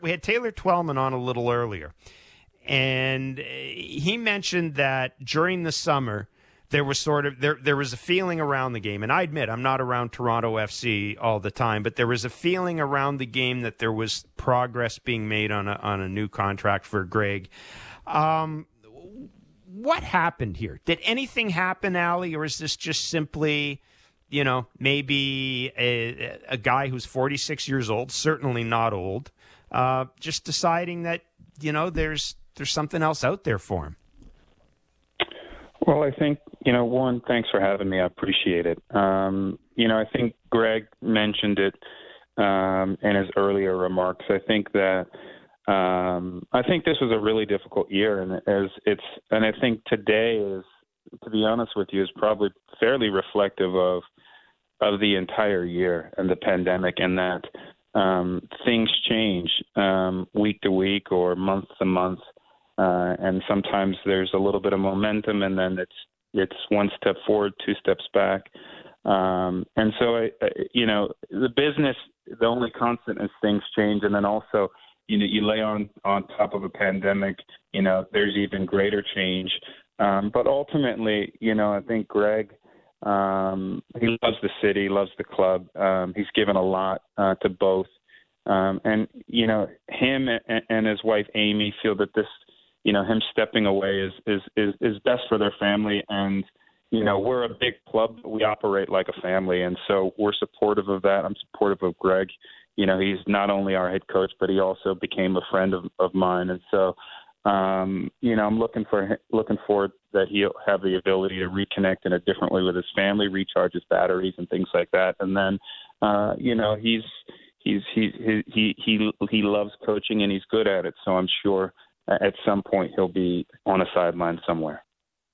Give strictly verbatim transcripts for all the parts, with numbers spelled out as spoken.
We had Taylor Twellman on a little earlier, and he mentioned that during the summer there was sort of there there was a feeling around the game, and I admit I'm not around Toronto F C all the time, but there was a feeling around the game that there was progress being made on a on a new contract for Greg. Um, what happened here? Did anything happen, Ali, or is this just simply, you know, maybe a, a guy who's forty-six years old, certainly not old, uh, just deciding that, you know, there's there's something else out there for him? Well, I think, you know, one, thanks for having me. I appreciate it. Um, you know, I think Greg mentioned it um, in his earlier remarks. I think that um, I think this was a really difficult year, and as it's and I think today is, to be honest with you, is probably fairly reflective of of the entire year and the pandemic, and that um, things change um, week to week or month to month. Uh, and sometimes there's a little bit of momentum, and then it's it's one step forward, two steps back. Um, and so, I, I, you know, the business, the only constant is things change. And then also, you know, you lay on, on top of a pandemic, you know, there's even greater change. Um, but ultimately, you know, I think Greg, um, he loves the city, loves the club. Um, he's given a lot uh, to both. Um, and, you know, him and, and his wife, Amy, feel that this, you know, him stepping away is, is, is, is best for their family. And, you know, we're a big club. We operate like a family. And so we're supportive of that. I'm supportive of Greg. You know, he's not only our head coach, but he also became a friend of, of mine. And so, um, you know, I'm looking for, looking forward that he'll have the ability to reconnect in a different way with his family, recharge his batteries and things like that. And then, uh, you know, he's, he's, he, he, he, he, he loves coaching and he's good at it. So I'm sure at some point he'll be on a sideline somewhere.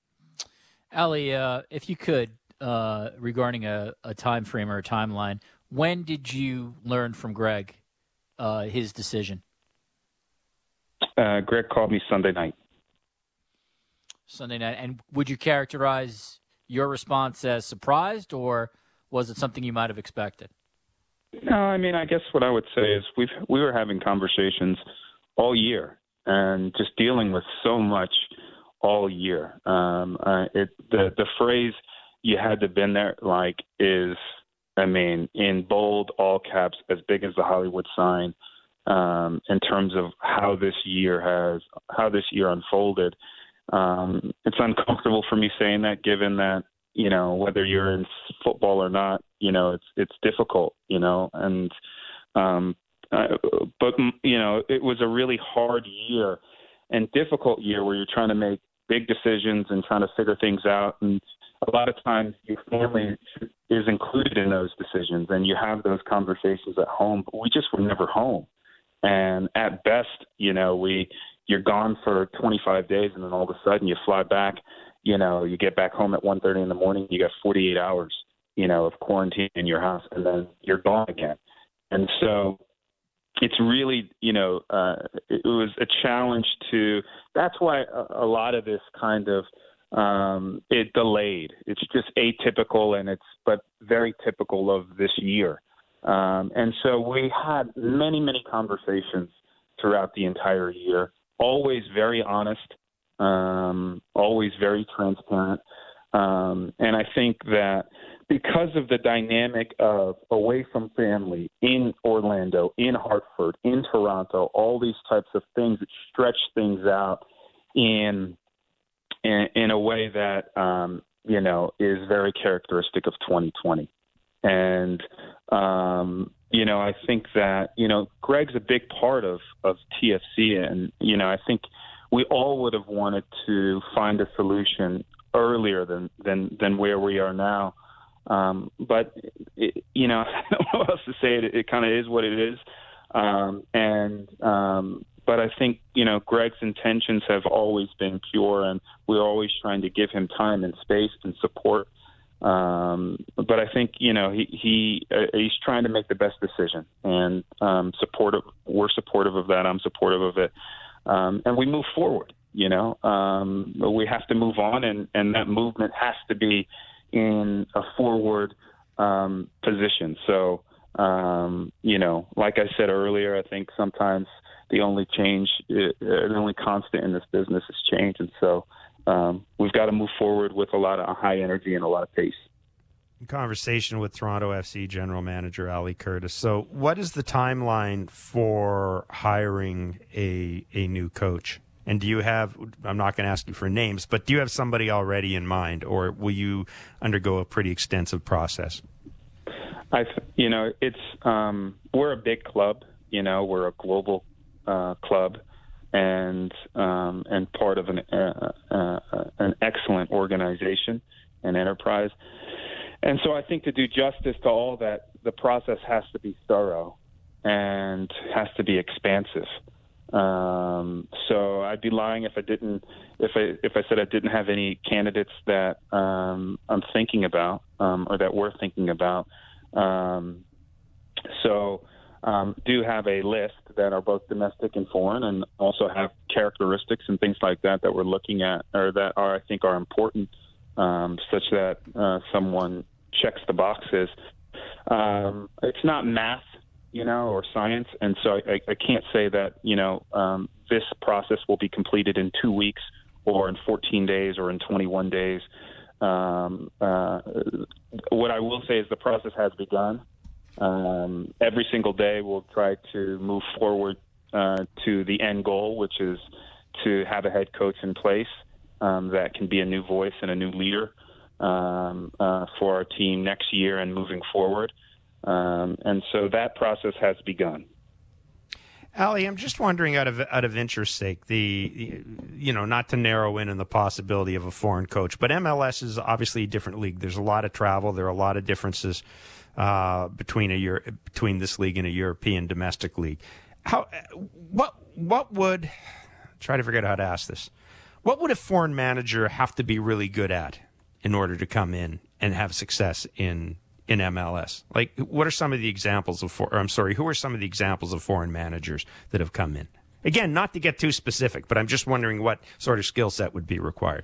Ali, uh, if you could, uh, regarding a, a time frame or a timeline, when did you learn from Greg uh, his decision? Uh, Greg called me Sunday night. Sunday night. And would you characterize your response as surprised, or was it something you might have expected? No, I mean, I guess what I would say is we've we were having conversations all year and just dealing with so much all year. Um, uh, it the the phrase "you had to been there" like is, I mean, in bold, all caps, as big as the Hollywood sign. Um, in terms of how this year has how this year unfolded, um, it's uncomfortable for me saying that, given that, you know, whether you're in football or not, you know, it's it's difficult, you know, and um, uh, but you know, it was a really hard year and difficult year where you're trying to make big decisions and trying to figure things out, and a lot of times your family is included in those decisions, and you have those conversations at home. But we just were never home. And at best, you know, we you're gone for twenty-five days, and then all of a sudden you fly back. You know, you get back home at one thirty in the morning. You got forty-eight hours, you know, of quarantine in your house, and then you're gone again. And so it's really, you know, uh, it was a challenge to. That's why a, a lot of this kind of um, it delayed. It's just atypical, and it's but very typical of this year. Um, and so we had many, many conversations throughout the entire year, always very honest, um, always very transparent. Um, and I think that because of the dynamic of away from family in Orlando, in Hartford, in Toronto, all these types of things that stretch things out in in, in a way that, um, you know, is very characteristic of twenty twenty. And, um, you know, I think that, you know, Greg's a big part of, of T F C. And, you know, I think we all would have wanted to find a solution earlier than, than, than where we are now. Um, but, it, you know, I don't know what else to say. It, it kind of is what it is. Um, and, um, but I think, you know, Greg's intentions have always been pure, and we're always trying to give him time and space and support. Um, but I think, you know, he, he uh, he's trying to make the best decision, and um, supportive. We're supportive of that. I'm supportive of it. Um, and we move forward, you know, um, we have to move on, and, and that movement has to be in a forward um, position. So, um, you know, like I said earlier, I think sometimes the only change, uh, the only constant in this business is change. And so um, we've got to move forward with a lot of high energy and a lot of pace. Conversation with Toronto F C General Manager Ali Curtis. So what is the timeline for hiring a a new coach? And do you have, I'm not going to ask you for names, but do you have somebody already in mind, or will you undergo a pretty extensive process? I, you know, it's, um, we're a big club, you know, we're a global uh, club and, um, and part of an, uh, uh, an excellent organization and enterprise. And so I think to do justice to all that, the process has to be thorough and has to be expansive. Um, so I'd be lying if I didn't, if I if I said I didn't have any candidates that um, I'm thinking about um, or that we're thinking about. Um, so um, do have a list that are both domestic and foreign, and also have characteristics and things like that that we're looking at, or that are I think are important. Um, such that uh, someone checks the boxes. Um, it's not math, you know, or science, and so I, I can't say that, you know, um, this process will be completed in two weeks or in fourteen days or in twenty-one days. Um, uh, what I will say is the process has begun. Um, every single day we'll try to move forward uh, to the end goal, which is to have a head coach in place Um, that can be a new voice and a new leader um, uh, for our team next year and moving forward. Um, and so that process has begun. Ali, I'm just wondering, out of out of interest's sake, the you know, not to narrow in on the possibility of a foreign coach, but M L S is obviously a different league. There's a lot of travel. There are a lot of differences uh, between a Euro- between this league and a European domestic league. How what what would try to figure out how to ask this? What would a foreign manager have to be really good at in order to come in and have success in in M L S? Like, what are some of the examples of, for, or I'm sorry, who are some of the examples of foreign managers that have come in? Again, not to get too specific, but I'm just wondering what sort of skill set would be required.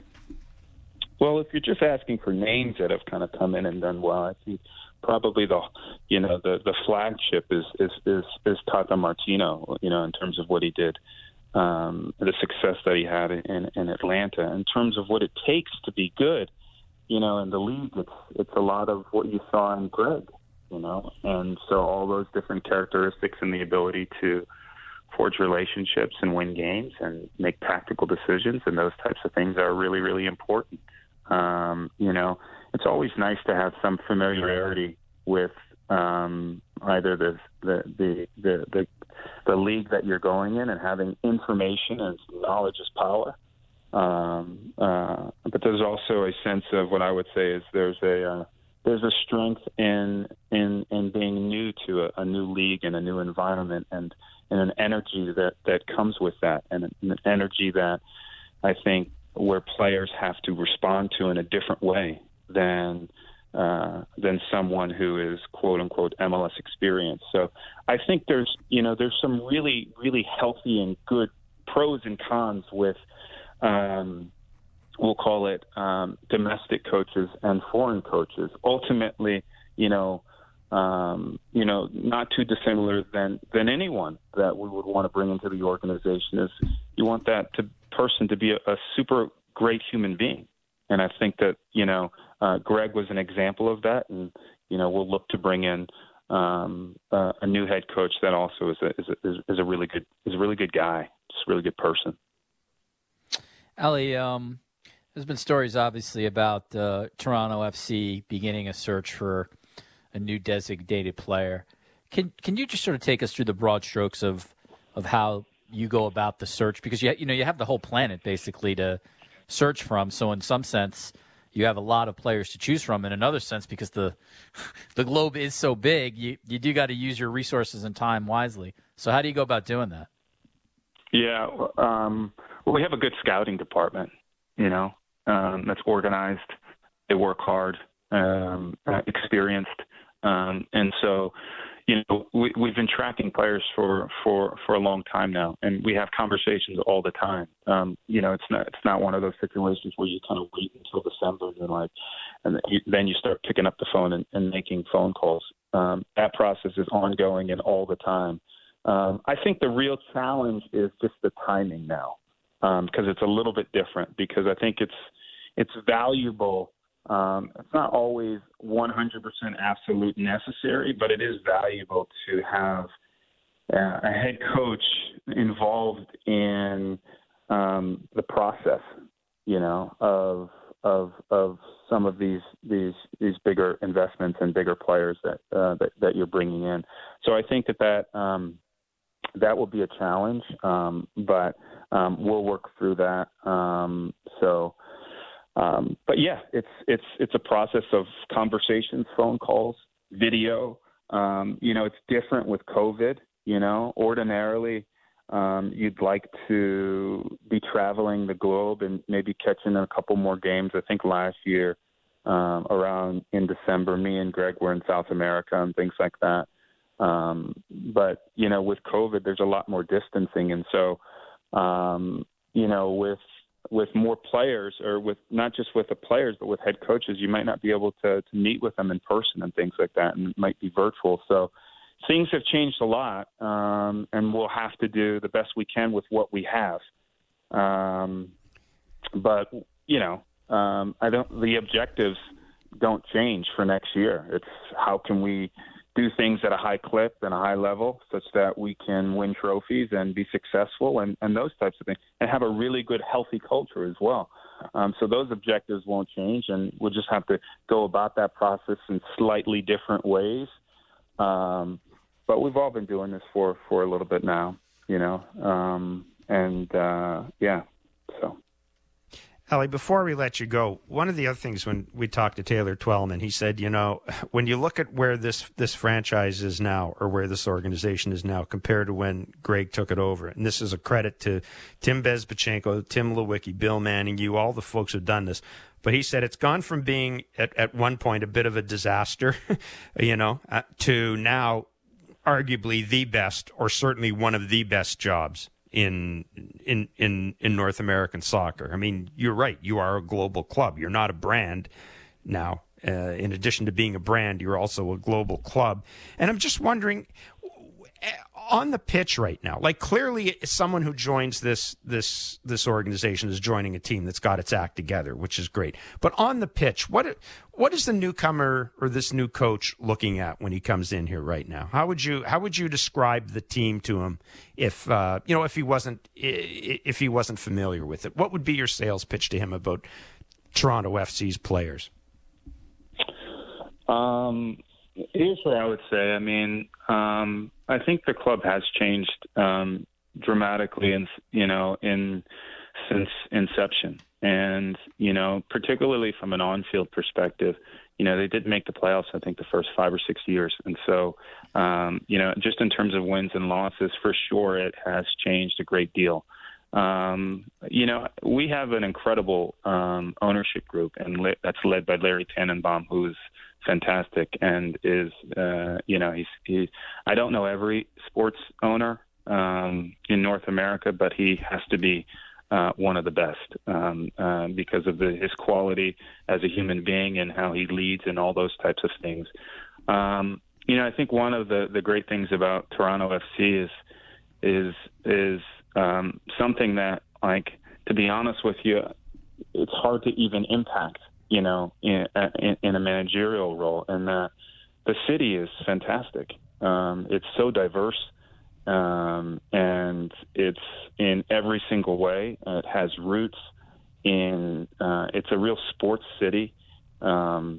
Well, if you're just asking for names that have kind of come in and done well, I think probably the, you know, the, the flagship is, is, is, is Tata Martino, you know, in terms of what he did. Um, the success that he had in, in Atlanta. In terms of what it takes to be good, you know, in the league, it's it's a lot of what you saw in Greg, you know, and so all those different characteristics and the ability to forge relationships and win games and make tactical decisions and those types of things are really, really important. Um, you know, it's always nice to have some familiarity with um, either the the, the the the the league that you're going in and having information, and knowledge is power. Um, uh, but there's also a sense of what I would say is there's a uh, there's a strength in in in being new to a, a new league and a new environment, and, and an energy that, that comes with that, and an energy that I think where players have to respond to in a different way than uh, than someone who is quote unquote M L S experienced. So I think there's you know there's some really really healthy and good pros and cons with um, we'll call it um, domestic coaches and foreign coaches. Ultimately, you know, um, you know, not too dissimilar than than anyone that we would want to bring into the organization. Is you want that to, person to be a, a super great human being. And I think that, you know, uh, Greg was an example of that. And, you know, we'll look to bring in um, uh, a new head coach that also is a, is a, is a really good, is a really good guy, just a really good person. Ali, um, there's been stories obviously about uh, Toronto F C beginning a search for a new designated player. Can can you just sort of take us through the broad strokes of of how you go about the search? Because you you know you have the whole planet basically to search from. So in some sense, you have a lot of players to choose from. In another sense, because the the globe is so big, you you do got to use your resources and time wisely. So how do you go about doing that? Yeah, um, well, we have a good scouting department, you know, um, that's organized. They work hard, um, experienced. Um, and so, you know, we, we've been tracking players for, for, for a long time now, and we have conversations all the time. Um, you know, it's not it's not one of those situations where you kind of wait until December and like, and then you start picking up the phone and, and making phone calls. Um, that process is ongoing and all the time. Um, I think the real challenge is just the timing now, because um, it's a little bit different. Because I think it's it's valuable. Um, it's not always one hundred percent absolute necessary, but it is valuable to have uh, a head coach involved in um, the process, you know, of of of some of these these these bigger investments and bigger players that uh, that, that you're bringing in. So I think that that um, that will be a challenge, um, but um, we'll work through that. Um, so, um, but yeah, it's it's it's a process of conversations, phone calls, video. Um, you know, it's different with COVID. You know, ordinarily, um, you'd like to be traveling the globe and maybe catching a couple more games. I think last year, um, around in December, me and Greg were in South America and things like that. Um, but, you know, with COVID, there's a lot more distancing. And so, um, you know, with with more players, or with not just with the players, but with head coaches, you might not be able to, to meet with them in person and things like that, and it might be virtual. So things have changed a lot, um, and we'll have to do the best we can with what we have. Um, but, you know, um, I don't, the objectives don't change for next year. It's how can we do things at a high clip and a high level such that we can win trophies and be successful and, and those types of things, and have a really good, healthy culture as well. Um, so those objectives won't change, and we'll just have to go about that process in slightly different ways. Um, but we've all been doing this for, for a little bit now, you know, um, and uh, yeah, so. Ellie, before we let you go, one of the other things when we talked to Taylor Twellman, he said, you know, when you look at where this this franchise is now, or where this organization is now compared to when Greg took it over, and this is a credit to Tim Bezbatchenko, Tim Lewicki, Bill Manning, you, all the folks who've done this, but he said it's gone from being at, at one point a bit of a disaster, you know, uh, to now arguably the best, or certainly one of the best jobs in in in in North American soccer. I mean, you're right. You are a global club. You're not a brand now. Uh, in addition to being a brand, you're also a global club. And I'm just wondering, on the pitch right now, like clearly someone who joins this this this organization is joining a team that's got its act together, which is great. But on the pitch, what what is the newcomer or this new coach looking at when he comes in here right now? How would you how would you describe the team to him if uh, you know if he wasn't if he wasn't familiar with it? What would be your sales pitch to him about Toronto F C's players? Um. Here's what I would say. I mean, um, I think the club has changed um, dramatically, in you know, in since inception, and you know, particularly from an on-field perspective, you know, they did make the playoffs. I think the first five or six years, and so um, you know, just in terms of wins and losses, for sure, it has changed a great deal. Um, you know, we have an incredible um, ownership group, and le- that's led by Larry Tannenbaum, who's fantastic and is, uh, you know, he's, he, I don't know every sports owner um, in North America, but he has to be uh, one of the best um, uh, because of the, his quality as a human being and how he leads and all those types of things. Um, you know, I think one of the, the great things about Toronto F C is, is, is um, something that, like, to be honest with you, it's hard to even impact, you know, in, in, in a managerial role. And uh, the city is fantastic. Um, it's so diverse, um, and it's in every single way. Uh, it has roots in, uh, it's a real sports city. Um,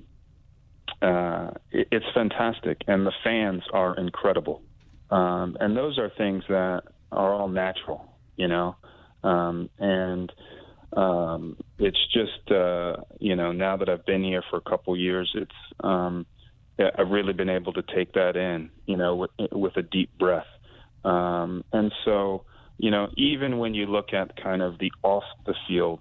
uh, it, it's fantastic, and the fans are incredible. Um, and those are things that are all natural, you know, um, and Um, it's just, uh, you know, now that I've been here for a couple years, it's, um, I've really been able to take that in, you know, with, with a deep breath. Um, and so, you know, even when you look at kind of the off the field,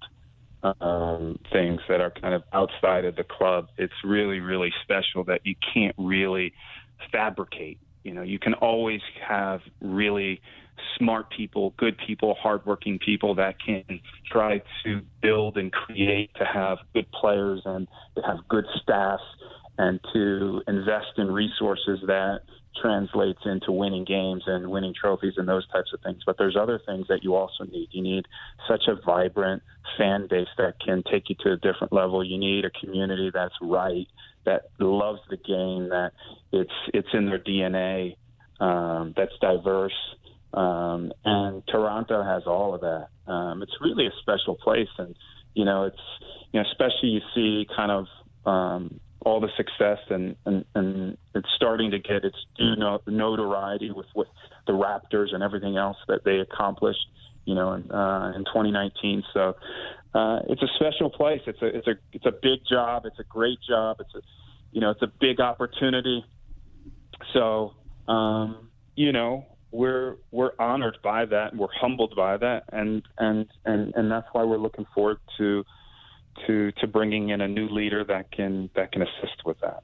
um, things that are kind of outside of the club, it's really, really special that you can't really fabricate. You know, you can always have really smart people, good people, hardworking people that can try to build and create to have good players and to have good staffs and to invest in resources that translates into winning games and winning trophies and those types of things. But there's other things that you also need. You need such a vibrant fan base that can take you to a different level. You need a community that's right, that loves the game, that it's it's in their D N A, um, that's diverse. Um, and Toronto has all of that. Um, it's really a special place. And, you know, it's, you know, especially you see kind of um, all the success and, and, and it's starting to get its due notoriety with, with the Raptors and everything else that they accomplished, you know, in, uh, in twenty nineteen. So uh, it's a special place. It's a, it's a, it's a big job. It's a great job. It's a, you know, it's a big opportunity. So, um, you know, we're, we're honored by that and we're humbled by that. And, and, and, and that's why we're looking forward to, to, to bringing in a new leader that can, that can assist with that.